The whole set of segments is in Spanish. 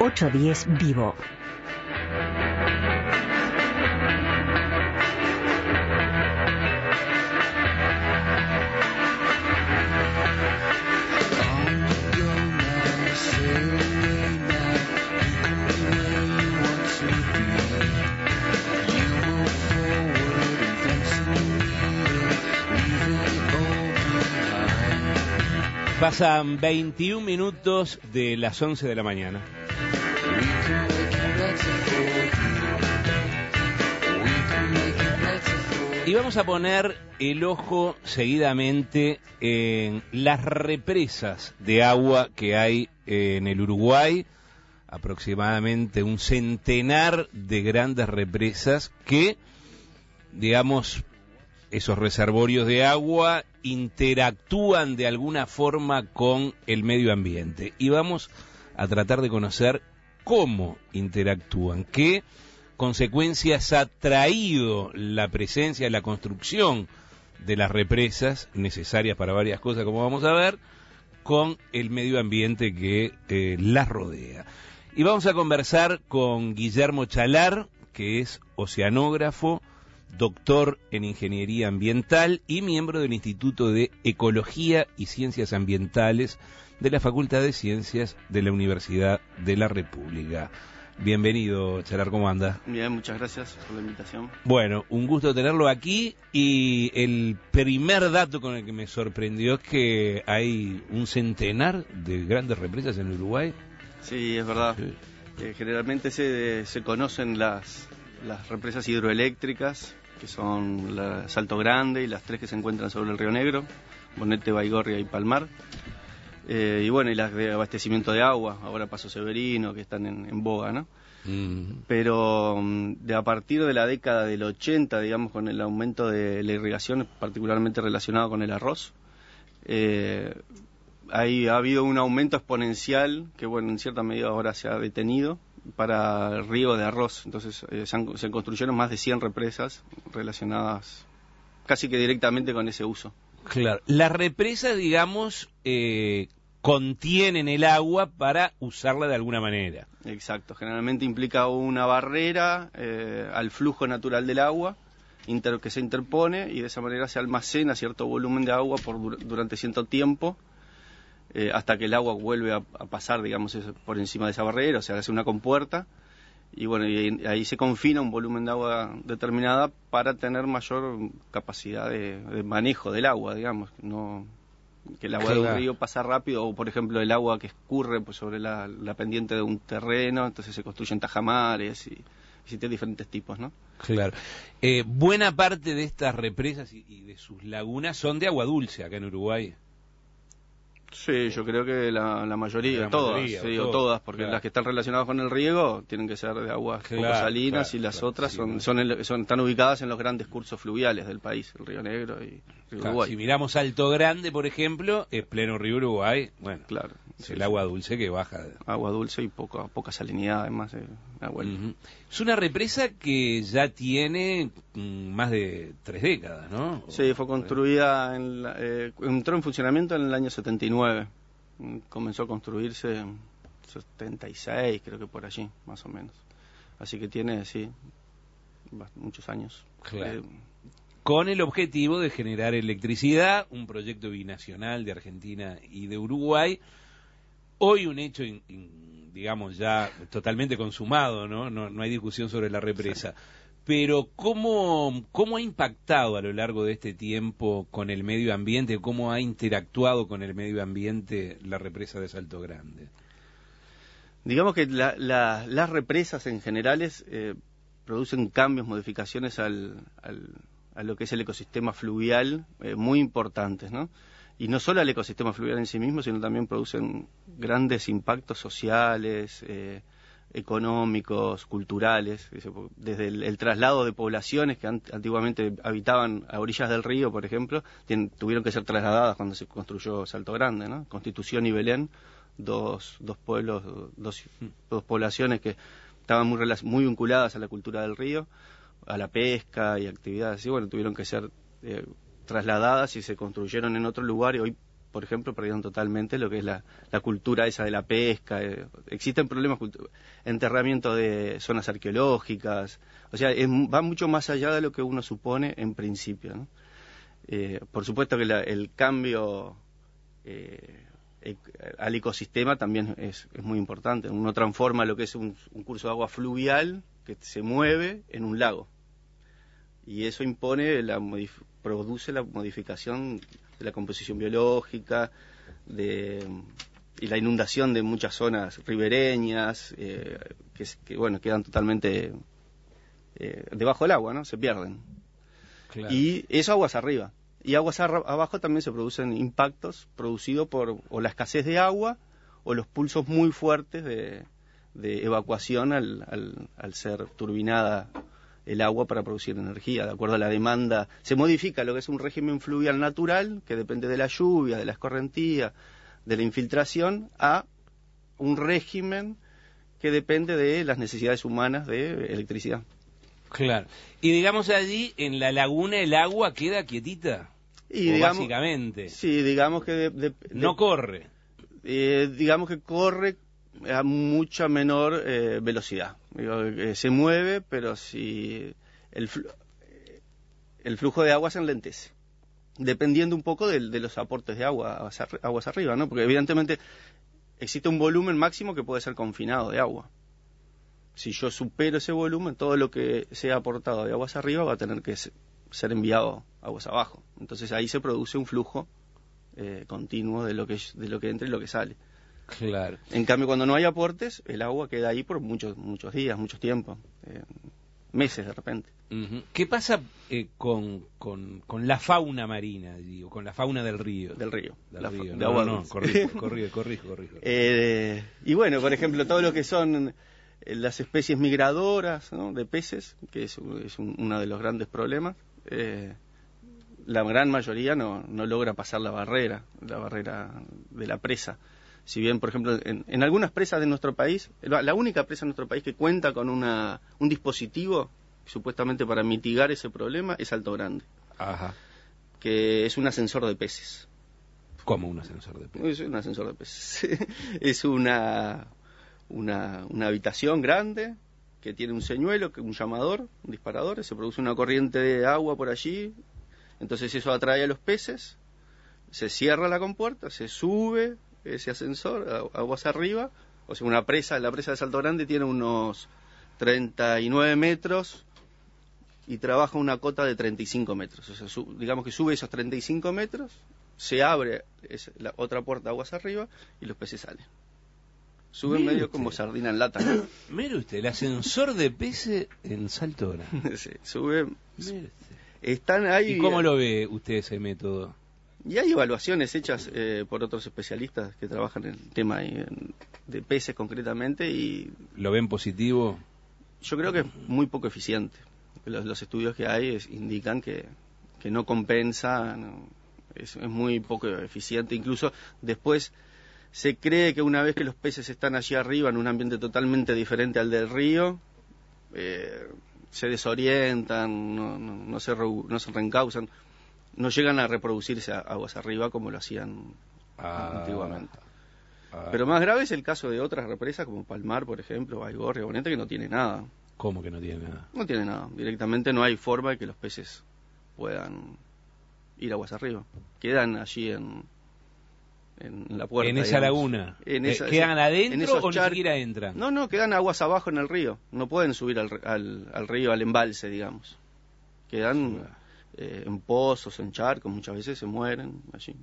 810 Vivo. Pasan 21 minutos de las 11 de la mañana. Y vamos a poner el ojo seguidamente en las represas de agua que hay en el Uruguay, aproximadamente un centenar de grandes represas que, digamos, esos reservorios de agua interactúan de alguna forma con el medio ambiente. Y vamos a tratar de conocer cómo interactúan, qué consecuencias ha traído la presencia, la construcción de las represas, necesarias para varias cosas, como vamos a ver, con el medio ambiente que las rodea. Y vamos a conversar con Guillermo Chalar, que es oceanógrafo, doctor en Ingeniería Ambiental y miembro del Instituto de Ecología y Ciencias Ambientales de la Facultad de Ciencias de la Universidad de la República. Bienvenido, Chalar, ¿cómo anda? Bien, muchas gracias por la invitación. Bueno, un gusto tenerlo aquí, y el primer dato con el que me sorprendió es que hay un centenar de grandes represas en Uruguay. Sí, es verdad. Sí. Generalmente se conocen las represas hidroeléctricas, que son la Salto Grande y las tres que se encuentran sobre el Río Negro, Bonete, Baigorria y Palmar. Y bueno, y las de abastecimiento de agua, ahora Paso Severino, que están en boga, ¿no? Pero a partir de la década del 80, digamos, con el aumento de la irrigación, particularmente relacionado con el arroz, ahí ha habido un aumento exponencial que, bueno, en cierta medida ahora se ha detenido para el riego de arroz. Entonces se construyeron más de 100 represas relacionadas casi que directamente con ese uso. Claro, las represas, digamos, contienen el agua para usarla de alguna manera. Exacto, generalmente implica una barrera al flujo natural del agua que se interpone, y de esa manera se almacena cierto volumen de agua durante cierto tiempo, hasta que el agua vuelve a pasar, digamos, por encima de esa barrera, o sea, hace una compuerta, y bueno, y ahí se confina un volumen de agua determinada para tener mayor capacidad de manejo del agua, digamos, no que el agua de un río pasa rápido, o por ejemplo el agua que escurre pues, sobre la pendiente de un terreno, entonces se construyen tajamares y existen diferentes tipos, ¿no? Claro. Buena parte de estas represas y de sus lagunas son de agua dulce acá en Uruguay. Sí, yo creo que la mayoría, todas, porque claro, las que están relacionadas con el riego tienen que ser de aguas poco salinas, y las otras sí, están ubicadas en los grandes cursos fluviales del país, el Río Negro y Río Uruguay. Si miramos Salto Grande, por ejemplo, es pleno Río Uruguay, bueno, claro, es el agua dulce que baja. Agua dulce y poca salinidad, además. Es una represa que ya tiene más de 3 décadas, ¿no? Sí, fue construida, entró en funcionamiento en el año 79, comenzó a construirse en 76, creo que por allí, más o menos. Así que tiene, sí, muchos años. Claro. Con el objetivo de generar electricidad, un proyecto binacional de Argentina y de Uruguay. Hoy un hecho, digamos, ya totalmente consumado, ¿no? No hay discusión sobre la represa. Sí. Pero ¿cómo ha impactado a lo largo de este tiempo con el medio ambiente? ¿Cómo ha interactuado con el medio ambiente la represa de Salto Grande? Digamos que las represas en generales producen cambios, modificaciones a lo que es el ecosistema fluvial muy importantes, ¿no? Y no solo al ecosistema fluvial en sí mismo, sino también producen grandes impactos sociales, económicos, culturales, desde el traslado de poblaciones que antiguamente habitaban a orillas del río, por ejemplo, tuvieron que ser trasladadas cuando se construyó Salto Grande, ¿no? Constitución y Belén, dos pueblos, dos poblaciones que estaban muy vinculadas a la cultura del río, a la pesca y actividades así, bueno, tuvieron que ser trasladadas y se construyeron en otro lugar, y hoy por ejemplo, perdieron totalmente lo que es la cultura esa de la pesca. Existen problemas, enterramiento de zonas arqueológicas, o sea, va mucho más allá de lo que uno supone en principio, ¿no? Por supuesto que el cambio al ecosistema también es muy importante. Uno transforma lo que es un curso de agua fluvial que se mueve en un lago. Y eso produce la modificación de la composición biológica y la inundación de muchas zonas ribereñas que quedan totalmente debajo del agua, ¿no? Se pierden. Claro. Y eso aguas arriba. Y aguas abajo también se producen impactos producidos por o la escasez de agua o los pulsos muy fuertes de evacuación al ser turbinada el agua para producir energía, de acuerdo a la demanda. Se modifica lo que es un régimen fluvial natural, que depende de la lluvia, de la escorrentía, de la infiltración, a un régimen que depende de las necesidades humanas de electricidad. Claro. Y digamos allí, en la laguna, el agua queda quietita, básicamente. Sí, digamos que... no corre. Digamos que corre a mucha menor velocidad. Se mueve, pero si el flujo de agua se enlentece, dependiendo un poco de los aportes de aguas arriba, ¿no? Porque evidentemente existe un volumen máximo que puede ser confinado de agua. Si yo supero ese volumen, todo lo que sea aportado de aguas arriba va a tener que ser enviado a aguas abajo. Entonces ahí se produce un flujo continuo de lo que entra y lo que sale. Claro. En cambio, cuando no hay aportes, el agua queda ahí por muchos días, mucho tiempo, meses de repente. Uh-huh. ¿Qué pasa con la fauna marina, digo, con la fauna del río? Del río. De agua no, corrijo. Y bueno, por ejemplo, todo lo que son las especies migradoras, ¿no?, de peces, que es uno de los grandes problemas, la gran mayoría no logra pasar la barrera de la presa. Si bien, por ejemplo, en algunas presas de nuestro país, la única presa de nuestro país que cuenta con un dispositivo supuestamente para mitigar ese problema es Alto Grande. Ajá. Que es un ascensor de peces. ¿Cómo un ascensor de peces? Es un ascensor de peces. Es una habitación grande que tiene un señuelo, un llamador, un disparador, se produce una corriente de agua por allí, entonces eso atrae a los peces, se cierra la compuerta, se sube ese ascensor aguas arriba, o sea, la presa de Salto Grande tiene unos 39 metros y trabaja una cota de 35 metros, o sea, digamos que sube esos 35 metros, se abre la otra puerta aguas arriba y los peces salen. Suben medio como sardina en lata, ¿no? Mire usted, el ascensor de peces en Salto Grande. Sí, suben. Están ahí. ¿Y cómo lo ve usted ese método? Y hay evaluaciones hechas por otros especialistas que trabajan en el tema de peces concretamente y... ¿Lo ven positivo? Yo creo que es muy poco eficiente. Los estudios que hay indican que no compensa, es muy poco eficiente. Incluso después se cree que una vez que los peces están allí arriba en un ambiente totalmente diferente al del río, se desorientan, no se reencausan, no llegan a reproducirse aguas arriba como lo hacían antiguamente. Pero más grave es el caso de otras represas como Palmar, por ejemplo, Baigorria, Bonete, que no tiene nada. ¿Cómo que no tiene nada? No tiene nada. Directamente no hay forma de que los peces puedan ir aguas arriba. Quedan allí en la puerta. En esa laguna. ¿Quedan adentro o ni siquiera entran? No, quedan aguas abajo en el río. No pueden subir al río, al embalse, digamos. Quedan en pozos, en charcos, muchas veces se mueren allí.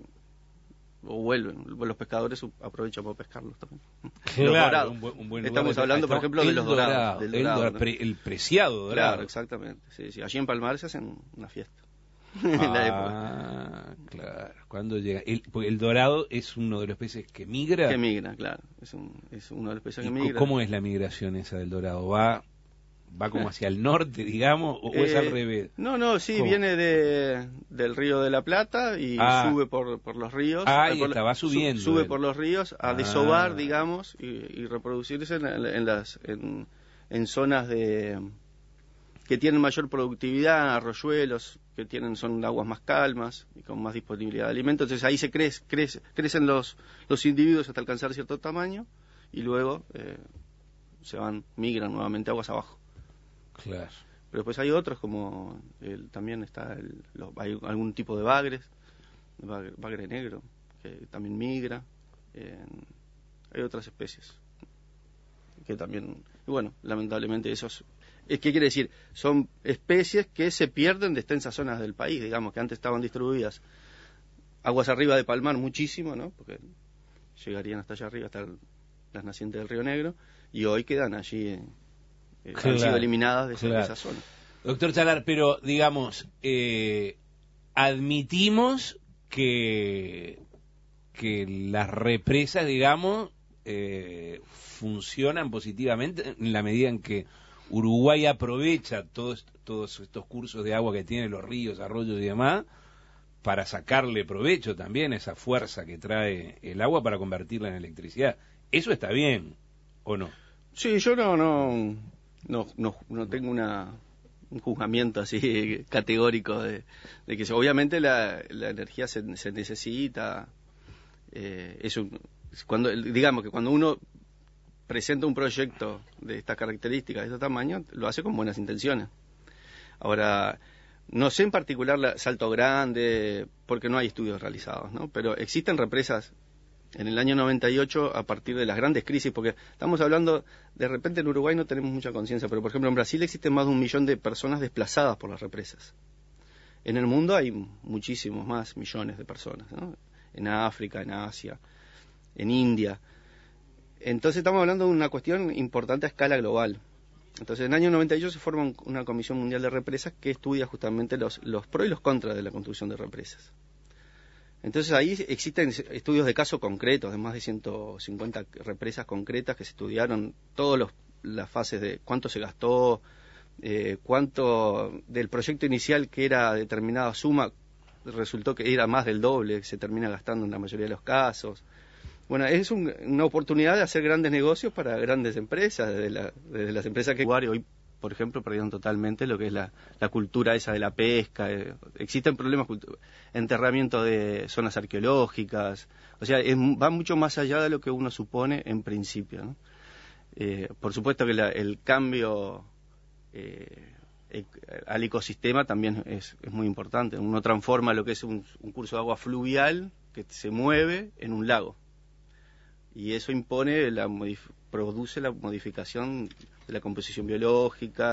O vuelven. Los pescadores aprovechan para pescarlos también. Claro, los un buen Estamos hablando, por ejemplo, de los dorados. El preciado dorado. Claro, exactamente. Sí. Allí en Palmar se hacen una fiesta. En la época. Claro. ¿Cuándo llega? El dorado es uno de los peces que migra. Que migra, claro. Es uno de los peces que migra. ¿Cómo es la migración esa del dorado? ¿Va como hacia el norte, digamos, o es al revés? Sí, ¿cómo? Viene del río de la Plata y sube por los ríos. Va subiendo. Sube por los ríos a desovar, digamos, y reproducirse en zonas que tienen mayor productividad, arroyuelos, que son aguas más calmas y con más disponibilidad de alimentos. Entonces ahí crecen los individuos hasta alcanzar cierto tamaño y luego migran nuevamente aguas abajo. Claro. Pero después hay otros, como también hay algún tipo de bagre negro, que también migra. Hay otras especies que también, y bueno, lamentablemente ¿qué quiere decir? Son especies que se pierden de extensas zonas del país, digamos, que antes estaban distribuidas aguas arriba de Palmar muchísimo, ¿no? Porque llegarían hasta allá arriba, hasta las nacientes del Río Negro, y hoy quedan allí, han sido eliminadas de esa zona. Doctor Chalar, pero digamos, admitimos que las represas, digamos, funcionan positivamente en la medida en que Uruguay aprovecha todos estos cursos de agua que tienen los ríos, arroyos y demás, para sacarle provecho también a esa fuerza que trae el agua para convertirla en electricidad. ¿Eso está bien o no? Sí, yo no tengo un juzgamiento así categórico de que obviamente la energía se necesita. Digamos que cuando uno presenta un proyecto de estas características, de este tamaño, lo hace con buenas intenciones. Ahora, no sé en particular Salto Grande, porque no hay estudios realizados, ¿no? Pero existen represas en el año 98 a partir de las grandes crisis, porque estamos hablando, de repente en Uruguay no tenemos mucha conciencia, pero por ejemplo en Brasil existen más de 1 millón de personas desplazadas por las represas. En el mundo hay muchísimos más millones de personas, ¿no? En África, en Asia, en India. Entonces estamos hablando de una cuestión importante a escala global. Entonces en el año 98 se forma una Comisión Mundial de Represas que estudia justamente los pros y los contras de la construcción de represas. Entonces ahí existen estudios de caso concretos, de más de 150 represas concretas que se estudiaron todas las fases de cuánto se gastó, cuánto del proyecto inicial que era determinada suma, resultó que era más del doble, que se termina gastando en la mayoría de los casos. Bueno, es una oportunidad de hacer grandes negocios para grandes empresas, desde las empresas que hoy, por ejemplo, perdieron totalmente lo que es la cultura esa de la pesca. Existen problemas, enterramiento de zonas arqueológicas, o sea, va mucho más allá de lo que uno supone en principio, ¿no? Por supuesto que el cambio al ecosistema también es muy importante. Uno transforma lo que es un curso de agua fluvial que se mueve en un lago. Y eso produce la modificación de la composición biológica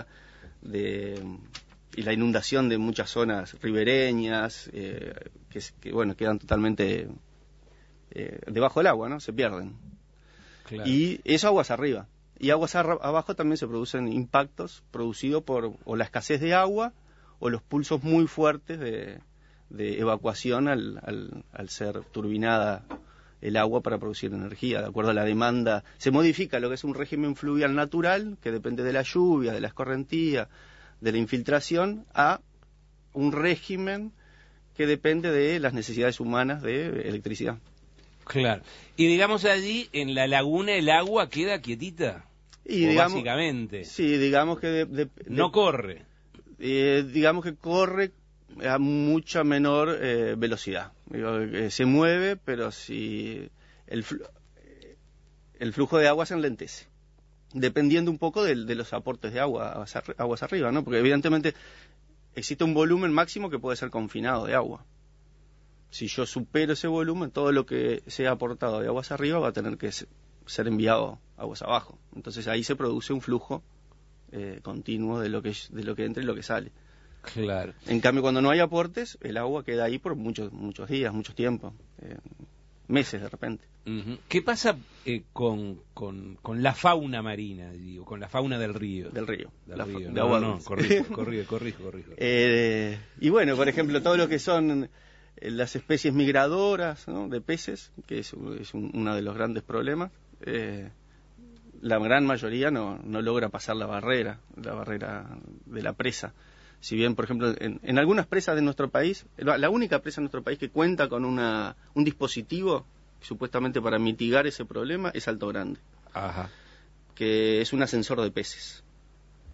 y la inundación de muchas zonas ribereñas que quedan totalmente debajo del agua, ¿no? Se pierden. Claro. Y eso aguas arriba. Y aguas abajo también se producen impactos producidos por o la escasez de agua o los pulsos muy fuertes de evacuación al ser turbinada el agua para producir energía, de acuerdo a la demanda. Se modifica lo que es un régimen fluvial natural, que depende de la lluvia, de la escorrentía, de la infiltración, a un régimen que depende de las necesidades humanas de electricidad. Claro. Y digamos allí, en la laguna el agua queda quietita, básicamente. Sí, digamos que... no corre. Digamos que corre a mucha menor velocidad. Se mueve, pero si el flujo de agua se enlentece, dependiendo un poco de los aportes de aguas arriba, ¿no? Porque evidentemente existe un volumen máximo que puede ser confinado de agua. Si yo supero ese volumen, todo lo que sea aportado de aguas arriba va a tener que ser enviado a aguas abajo. Entonces ahí se produce un flujo continuo de lo que entra y lo que sale. Claro. En cambio, cuando no hay aportes, el agua queda ahí por muchos días, mucho tiempo, meses de repente. Uh-huh. ¿Qué pasa con la fauna marina, digo, con la fauna del río? Del río. De agua dulce. Corrijo. Y bueno, por ejemplo, todo lo que son las especies migradoras, ¿no?, de peces, que es uno de los grandes problemas, la gran mayoría no logra pasar la barrera de la presa. Si bien, por ejemplo, en algunas presas de nuestro país, la única presa de nuestro país que cuenta con un dispositivo supuestamente para mitigar ese problema es Salto Grande. Ajá. Que es un ascensor de peces.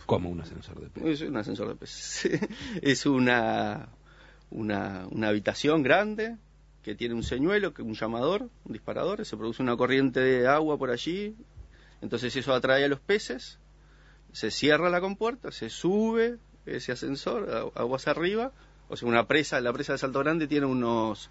¿Cómo un ascensor de peces? Es un ascensor de peces. Es una habitación grande que tiene un señuelo, un llamador, un disparador, se produce una corriente de agua por allí, entonces eso atrae a los peces, se cierra la compuerta, se sube ese ascensor aguas arriba, o sea, la presa de Salto Grande tiene unos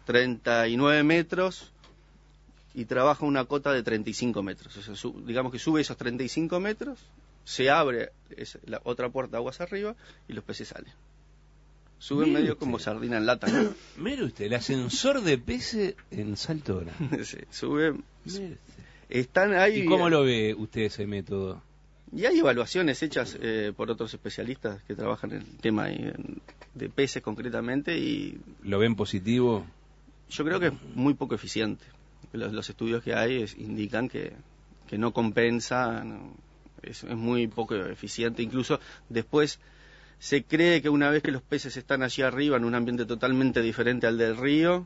39 metros y trabaja una cota de 35 metros, o sea, digamos que sube esos 35 metros, se abre la otra puerta aguas arriba y los peces salen. Suben medio como sardina en lata, ¿no? Mire usted, el ascensor de peces en Salto Grande. Sí, suben. Están ahí. ¿Y cómo lo ve usted ese método? Y hay evaluaciones hechas por otros especialistas que trabajan en el tema de peces concretamente y... ¿Lo ven positivo? Yo creo que es muy poco eficiente. Los estudios que hay indican que no compensa, es muy poco eficiente. Incluso después se cree que una vez que los peces están allí arriba en un ambiente totalmente diferente al del río,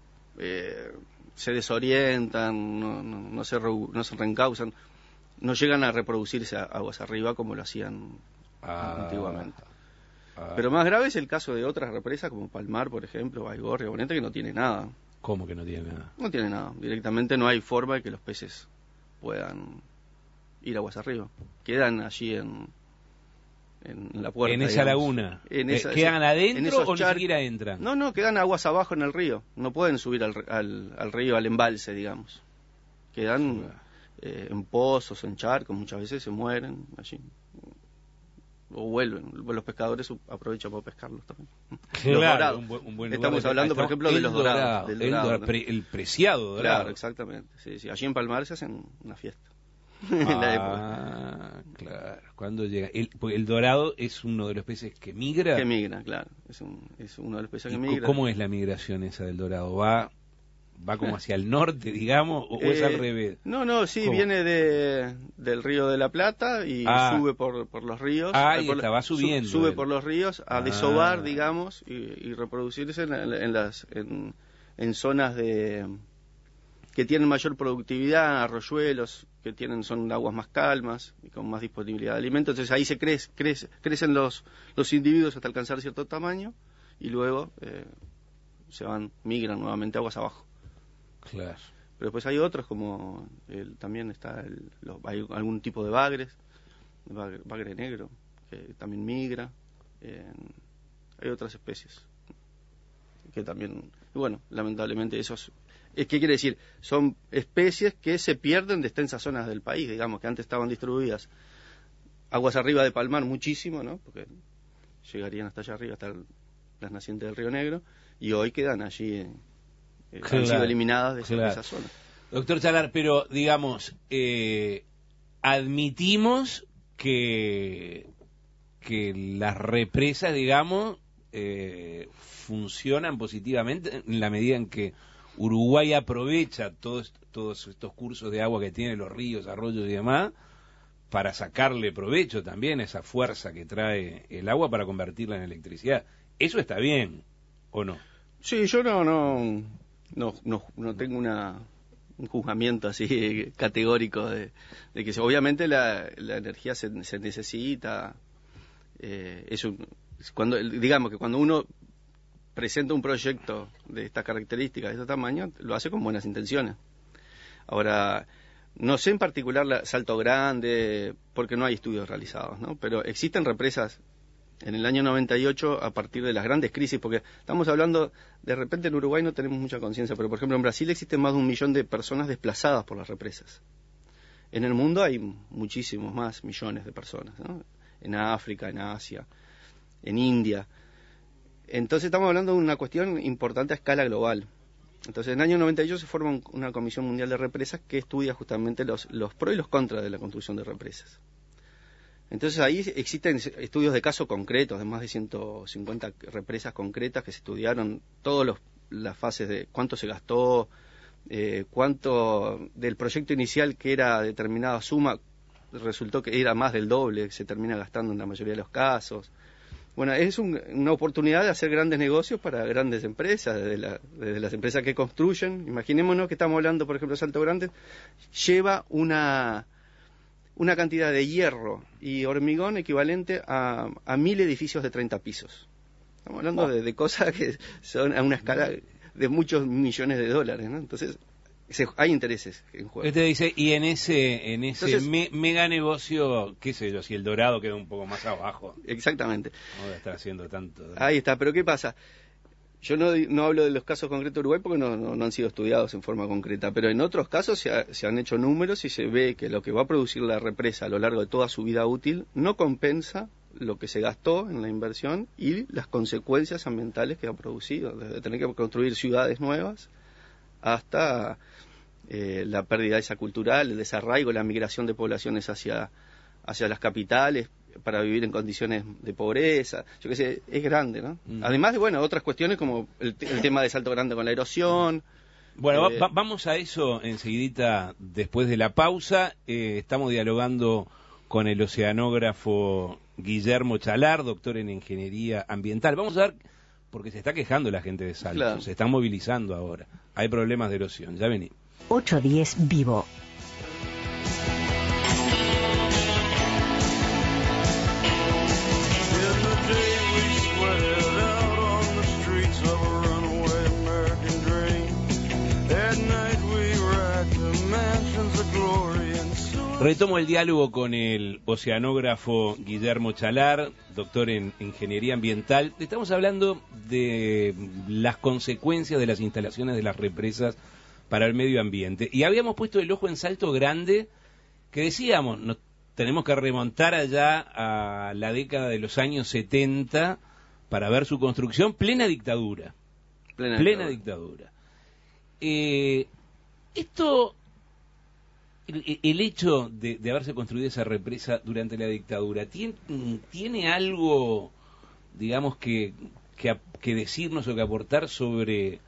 se desorientan, no se reencausan, no llegan a reproducirse aguas arriba como lo hacían antiguamente. Pero más grave es el caso de otras represas como Palmar, por ejemplo, Baigorria, Bonete, que no tiene nada. ¿Cómo que no tiene nada? No tiene nada. Directamente no hay forma de que los peces puedan ir aguas arriba. Quedan allí en la puerta. En esa laguna. ¿Quedan adentro o ni siquiera entran? No, quedan aguas abajo en el río. No pueden subir al río, al embalse, digamos. Quedan en pozos, en charcos, muchas veces se mueren allí. O vuelven. Los pescadores aprovechan para pescarlos también. Claro, un buen Estamos hablando, por ejemplo, de los dorados. El preciado dorado. Claro, exactamente. Sí. Allí en Palmar se hacen una fiesta. En la época. Claro. ¿Cuándo llega? El dorado es uno de los peces que migra. Que migra, claro. Es uno de los peces que migra. ¿Cómo es la migración esa del dorado? ¿Va como hacia el norte, digamos, o es al revés? Sí, ¿cómo? Viene del río de la Plata y sube por los ríos. Va subiendo. Sube por los ríos a desovar, digamos, y reproducirse en zonas que tienen mayor productividad, arroyuelos que son aguas más calmas y con más disponibilidad de alimentos. Entonces ahí crecen los individuos hasta alcanzar cierto tamaño y luego migran nuevamente aguas abajo. Claro. Pero después hay otros como también hay algún tipo de bagre negro que también migra. Hay otras especies que también, bueno, lamentablemente ¿qué quiere decir? Son especies que se pierden de extensas zonas del país, digamos, que antes estaban distribuidas aguas arriba de Palmar muchísimo, ¿no? Porque llegarían hasta allá arriba, hasta las nacientes del Río Negro, y hoy quedan allí, han sido eliminadas de esa zona. Doctor Chalar, pero digamos, admitimos que las represas, digamos, funcionan positivamente en la medida en que Uruguay aprovecha todos estos cursos de agua que tienen los ríos, arroyos y demás para sacarle provecho también a esa fuerza que trae el agua para convertirla en electricidad. ¿Eso está bien o no? Sí, yo no tengo un juzgamiento así categórico de que obviamente la energía se necesita. Digamos que cuando uno presenta un proyecto de estas características, de este tamaño, lo hace con buenas intenciones. Ahora, no sé en particular Salto Grande, porque no hay estudios realizados, ¿no? Pero existen represas en el año 98 a partir de las grandes crisis, porque estamos hablando, de repente en Uruguay no tenemos mucha conciencia, pero por ejemplo en Brasil existen más de 1 millón de personas desplazadas por las represas. En el mundo hay muchísimos más millones de personas, ¿no? En África, en Asia, en India. Entonces estamos hablando de una cuestión importante a escala global. Entonces en el año 98 se forma una Comisión Mundial de Represas que estudia justamente los pros y los contras de la construcción de represas. Entonces ahí existen estudios de caso concretos, de más de 150 represas concretas que se estudiaron todas las fases de cuánto se gastó, cuánto del proyecto inicial que era determinada suma, resultó que era más del doble, se termina gastando en la mayoría de los casos. Bueno, es una oportunidad de hacer grandes negocios para grandes empresas, desde las empresas que construyen. Imaginémonos que estamos hablando, por ejemplo, de Salto Grande, lleva una una cantidad de hierro y hormigón equivalente a 1000 edificios de 30 pisos. Estamos hablando de cosas que son a una escala de muchos millones de dólares, ¿no? Entonces, hay intereses en juego. Usted dice, y en ese Entonces, mega negocio, qué sé yo, si el Dorado queda un poco más abajo. Exactamente. No voy a estar haciendo tanto. Ahí está, pero ¿qué pasa? Yo no hablo de los casos concretos de Uruguay porque no han sido estudiados en forma concreta, pero en otros casos se han hecho números y se ve que lo que va a producir la represa a lo largo de toda su vida útil no compensa lo que se gastó en la inversión y las consecuencias ambientales que ha producido, desde tener que construir ciudades nuevas hasta la pérdida esa cultural, el desarraigo, la migración de poblaciones hacia las capitales para vivir en condiciones de pobreza, yo qué sé, es grande, ¿no? Además de, bueno, otras cuestiones como el tema de Salto Grande con la erosión. Bueno, vamos a eso enseguidita después de la pausa. Estamos dialogando con el oceanógrafo Guillermo Chalar, doctor en Ingeniería Ambiental. Vamos a ver, porque se está quejando la gente de Salto, claro. Se están movilizando ahora. Hay problemas de erosión, ya vení. 810 Vivo. Retomo el diálogo con el oceanógrafo Guillermo Chalar, doctor en Ingeniería Ambiental. Estamos hablando de las consecuencias de las instalaciones de las represas para el medio ambiente. Y habíamos puesto el ojo en Salto Grande, que decíamos, nos tenemos que remontar allá a la década de los años 70 para ver su construcción, plena dictadura. Plena dictadura. El hecho de haberse construido esa represa durante la dictadura, ¿tiene algo, digamos, que decirnos o que aportar sobre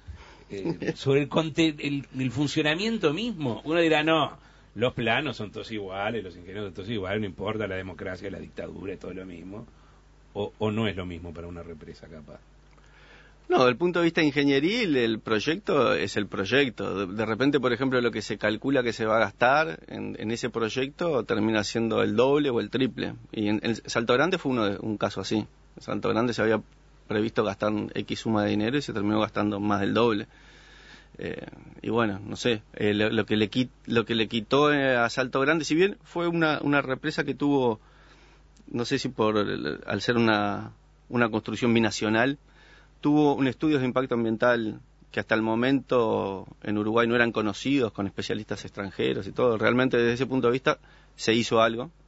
el funcionamiento mismo? Uno dirá, no, los planos son todos iguales, los ingenieros son todos iguales, no importa la democracia, la dictadura, es todo lo mismo. O no es lo mismo para una represa, capaz. No, desde el punto de vista ingenieril, el proyecto es el proyecto. De repente, por ejemplo, lo que se calcula que se va a gastar en ese proyecto termina siendo el doble o el triple. Y en el Salto Grande fue un caso así. En Salto Grande se había previsto gastar X suma de dinero y se terminó gastando más del doble. Y bueno, no sé, lo que le quitó a Salto Grande, si bien fue una represa que tuvo, no sé si al ser una construcción binacional, tuvo un estudio de impacto ambiental que hasta el momento en Uruguay no eran conocidos, con especialistas extranjeros y todo. Realmente desde ese punto de vista se hizo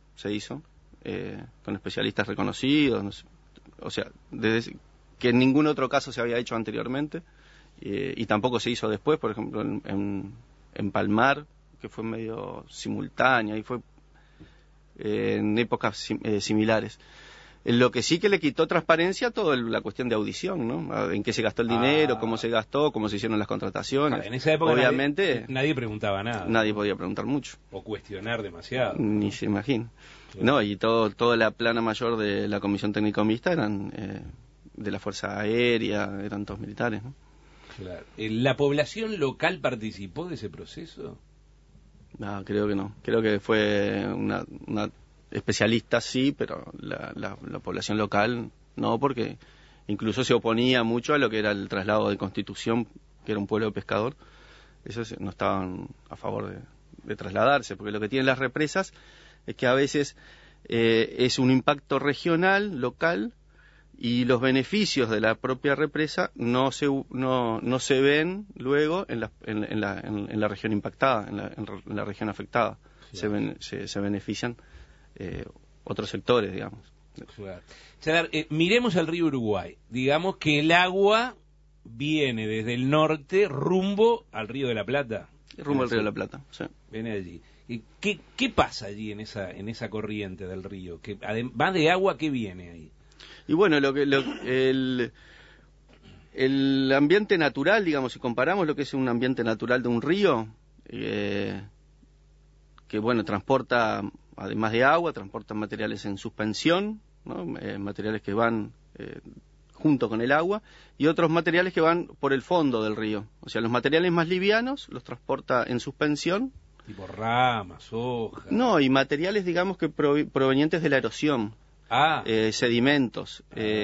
con especialistas reconocidos, no sé, o sea, que en ningún otro caso se había hecho anteriormente, y tampoco se hizo después, por ejemplo, en Palmar, que fue medio simultánea y fue en épocas similares. Lo que sí que le quitó transparencia a toda la cuestión de audición, ¿no? En qué se gastó el dinero, cómo se gastó, cómo se hicieron las contrataciones. En esa época obviamente nadie preguntaba nada. Nadie podía preguntar mucho. O cuestionar demasiado. Ni se imagina. Claro. No, y toda la plana mayor de la Comisión Técnico Mixta eran de la Fuerza Aérea, eran todos militares, ¿no? Claro. ¿La población local participó de ese proceso? No, creo que no. Creo que fue una especialistas sí, pero la población local no, porque incluso se oponía mucho a lo que era el traslado de Constitución, que era un pueblo de pescador. Esos no estaban a favor de trasladarse, porque lo que tienen las represas es que a veces es un impacto regional, local, y los beneficios de la propia represa no se ven luego en la región impactada, en la región afectada. Claro. Se benefician otros sectores, digamos. Claro. Chalar, miremos al río Uruguay. Digamos que el agua viene desde el norte rumbo al río de la Plata. Rumbo al río de la Plata, sí. Viene allí. ¿Y qué pasa allí en esa corriente del río? Además de agua, ¿qué viene ahí? Y bueno, el ambiente natural, digamos, si comparamos lo que es un ambiente natural de un río, que bueno, transporta, además de agua, transporta materiales en suspensión, ¿no? Materiales que van junto con el agua, y otros materiales que van por el fondo del río. O sea, los materiales más livianos los transporta en suspensión, Tipo ramas, hojas. No, y materiales, digamos, que provenientes de la erosión. Sedimentos,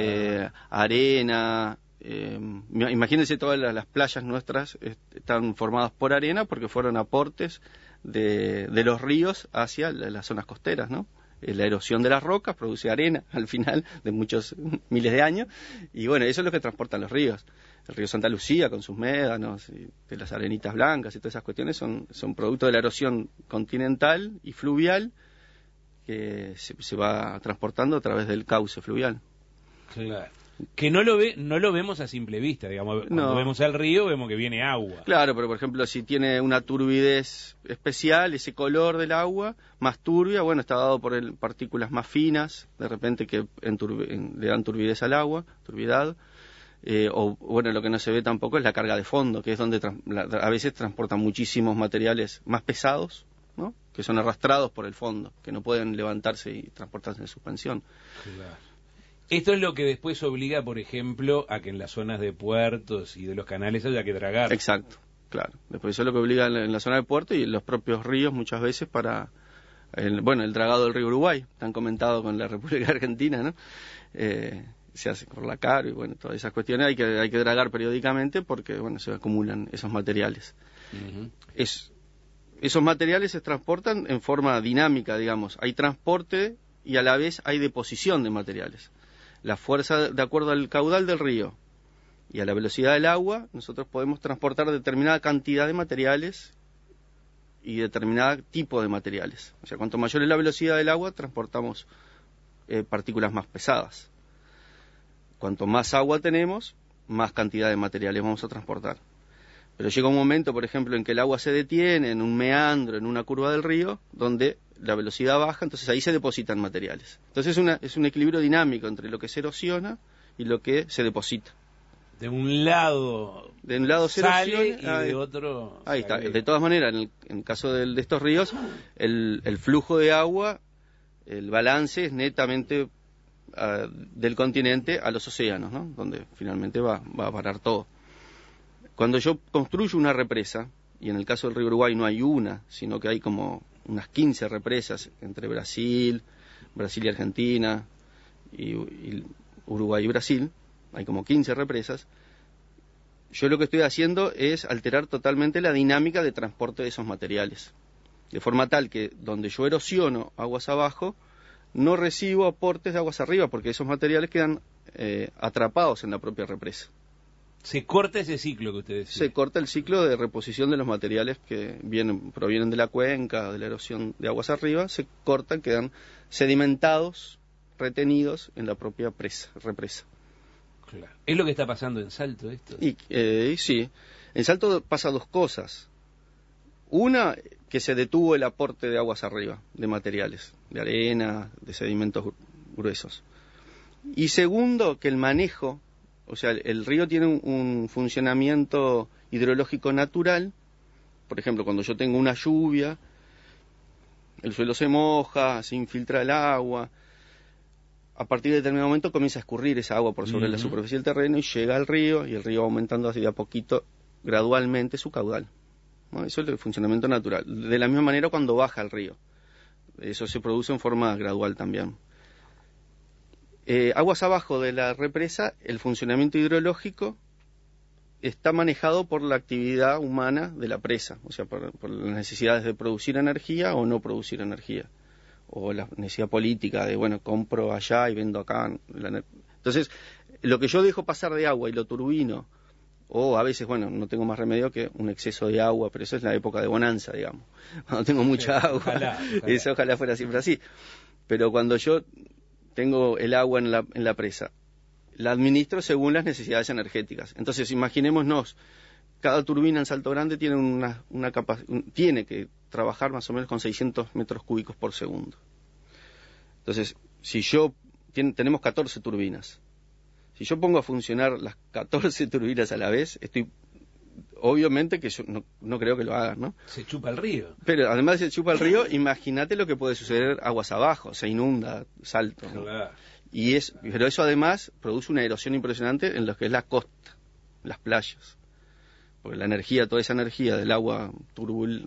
arena. Imagínense todas las playas nuestras están formadas por arena porque fueron aportes de los ríos hacia las zonas costeras, ¿no? La erosión de las rocas produce arena al final de muchos miles de años, y bueno, eso es lo que transportan los ríos. El río Santa Lucía con sus médanos, y de las arenitas blancas y todas esas cuestiones son producto de la erosión continental y fluvial que se va transportando a través del cauce fluvial. Claro. Que no lo vemos a simple vista, digamos. Cuando vemos el río, vemos que viene agua. Claro, pero por ejemplo, si tiene una turbidez especial, ese color del agua, más turbia, bueno, está dado por partículas más finas, de repente que le dan turbidez al agua, turbidad. O bueno, lo que no se ve tampoco es la carga de fondo, que es donde a veces transportan muchísimos materiales más pesados, ¿no? Que son arrastrados por el fondo, que no pueden levantarse y transportarse en suspensión. Claro. Esto es lo que después obliga, por ejemplo, a que en las zonas de puertos y de los canales haya que dragar. Exacto, claro. Después eso es lo que obliga en la zona de puerto y en los propios ríos muchas veces para el dragado del río Uruguay, tan comentado con la República Argentina, ¿no? Se hace por la Caro y bueno, todas esas cuestiones hay que dragar periódicamente porque bueno, se acumulan esos materiales. Uh-huh. Esos materiales se transportan en forma dinámica, digamos. Hay transporte y a la vez hay deposición de materiales. La fuerza, de acuerdo al caudal del río y a la velocidad del agua, nosotros podemos transportar determinada cantidad de materiales y determinado tipo de materiales. O sea, cuanto mayor es la velocidad del agua, transportamos partículas más pesadas. Cuanto más agua tenemos, más cantidad de materiales vamos a transportar. Pero llega un momento, por ejemplo, en que el agua se detiene en un meandro, en una curva del río, donde la velocidad baja, entonces ahí se depositan materiales. Entonces es un equilibrio dinámico entre lo que se erosiona y lo que se deposita. De un lado se sale erosiona, y de otro ahí está. De todas maneras, en el caso de estos ríos, el flujo de agua, el balance es netamente del continente a los océanos, ¿no? Donde finalmente va a parar todo. Cuando yo construyo una represa, y en el caso del río Uruguay no hay una, sino que hay como unas 15 represas entre Brasil y Argentina, y Uruguay y Brasil, hay como 15 represas, yo lo que estoy haciendo es alterar totalmente la dinámica de transporte de esos materiales, de forma tal que donde yo erosiono aguas abajo, no recibo aportes de aguas arriba, porque esos materiales quedan atrapados en la propia represa. Se corta ese ciclo que usted decía. Se corta el ciclo de reposición de los materiales que provienen de la cuenca, de la erosión de aguas arriba, se cortan, quedan sedimentados, retenidos en la propia represa. Claro. ¿Es lo que está pasando en Salto esto? Sí, en Salto pasa dos cosas. Una, que se detuvo el aporte de aguas arriba, de materiales, de arena, de sedimentos gruesos. Y segundo, que el manejo, o sea, el río tiene un funcionamiento hidrológico natural. Por ejemplo, cuando yo tengo una lluvia, el suelo se moja, se infiltra el agua. A partir de determinado momento comienza a escurrir esa agua por sobre la superficie del terreno y llega al río, y el río va aumentando así de a poquito, gradualmente, su caudal, ¿no? Eso es el funcionamiento natural. De la misma manera cuando baja el río. Eso se produce en forma gradual también. Aguas abajo de la represa, el funcionamiento hidrológico está manejado por la actividad humana de la presa, o sea, por las necesidades de producir energía o no producir energía, o la necesidad política de, bueno, compro allá y vendo acá. Entonces, lo que yo dejo pasar de agua y lo turbino, o a veces, bueno, no tengo más remedio que un exceso de agua, pero eso es la época de bonanza, digamos, cuando tengo mucha agua, ojalá. Eso ojalá fuera siempre así, pero cuando yo tengo el agua en la presa, la administro según las necesidades energéticas. Entonces, imaginémonos, cada turbina en Salto Grande tiene tiene que trabajar más o menos con 600 metros cúbicos por segundo. Entonces, tenemos 14 turbinas. Si yo pongo a funcionar las 14 turbinas a la vez, obviamente que yo no creo que lo hagan, ¿no? Se chupa el río. Pero además de se chupa el río, imagínate lo que puede suceder aguas abajo, se inunda Salto, ¿no? Claro. Pero eso además produce una erosión impresionante en lo que es la costa, las playas. Porque toda esa energía del agua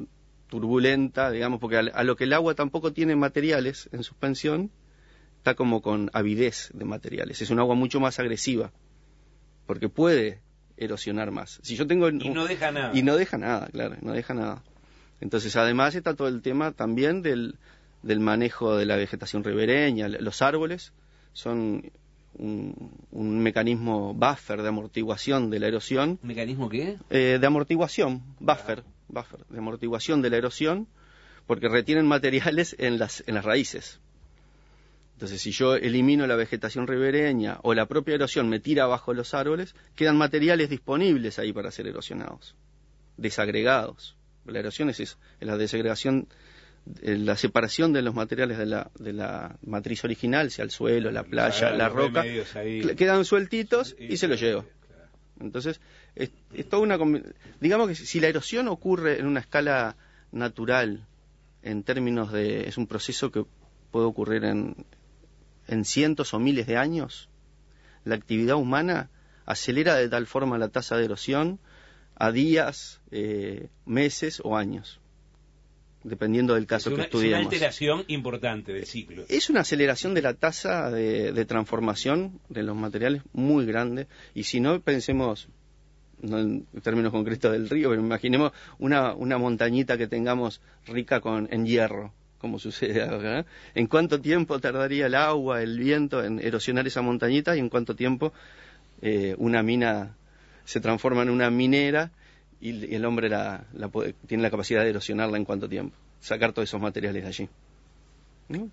turbulenta, digamos, porque a lo que el agua tampoco tiene materiales en suspensión, está como con avidez de materiales. Es un agua mucho más agresiva, porque puede erosionar más. Si yo tengo y no deja nada. Y no deja nada, claro, no deja nada. Entonces, además está todo el tema también del manejo de la vegetación ribereña. Los árboles son un mecanismo buffer de amortiguación de la erosión. ¿Un mecanismo qué? De amortiguación, buffer, de amortiguación de la erosión, porque retienen materiales en las raíces. Entonces, si yo elimino la vegetación ribereña o la propia erosión me tira abajo los árboles, quedan materiales disponibles ahí para ser erosionados, desagregados. La erosión es eso, es la desagregación, la separación de los materiales de la matriz original, sea el suelo, la playa, la roca, quedan sueltitos y se los lleva. Entonces, es toda una... Digamos que si la erosión ocurre en una escala natural, en términos de... es un proceso que puede ocurrir en cientos o miles de años, la actividad humana acelera de tal forma la tasa de erosión a días, meses o años, dependiendo del caso que estudiemos. Es una alteración importante del ciclo. Es una aceleración de la tasa de transformación de los materiales muy grande, y si no, pensemos, no en términos concretos del río, pero imaginemos una montañita que tengamos rica en hierro, como sucede acá. ¿En cuánto tiempo tardaría el agua, el viento en erosionar esa montañita, y en cuánto tiempo una mina se transforma en una minera y el hombre tiene la capacidad de erosionarla en cuánto tiempo? Sacar todos esos materiales de allí. ¿No?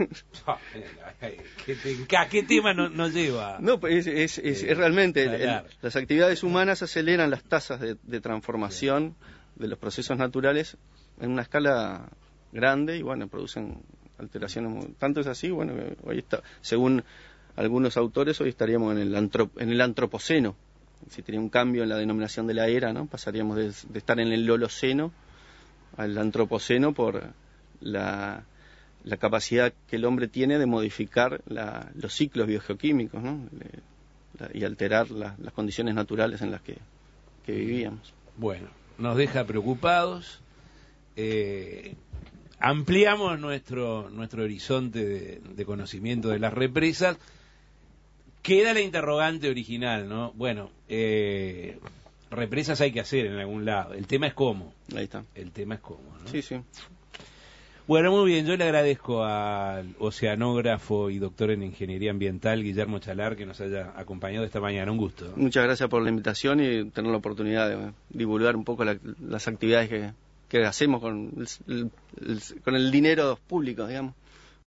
¿Qué tema nos lleva? No, pues es realmente las actividades humanas aceleran las tasas de transformación de los procesos naturales en una escala grande, y bueno, producen alteraciones. Tanto es así, bueno, hoy está, según algunos autores, hoy estaríamos en el antropoceno. Si tenía un cambio en la denominación de la era, ¿no? Pasaríamos de estar en el Holoceno al Antropoceno por la capacidad que el hombre tiene de modificar los ciclos biogeoquímicos, ¿no? Y alterar las condiciones naturales en las que vivíamos. Bueno, nos deja preocupados. Ampliamos nuestro horizonte de conocimiento de las represas. Queda la interrogante original, ¿no? Bueno, represas hay que hacer en algún lado. El tema es cómo. Ahí está. El tema es cómo, ¿no? Sí, sí. Bueno, muy bien. Yo le agradezco al oceanógrafo y doctor en Ingeniería Ambiental, Guillermo Chalar, que nos haya acompañado esta mañana. Un gusto. Muchas gracias por la invitación y tener la oportunidad de divulgar un poco las actividades que hacemos con el dinero público, digamos.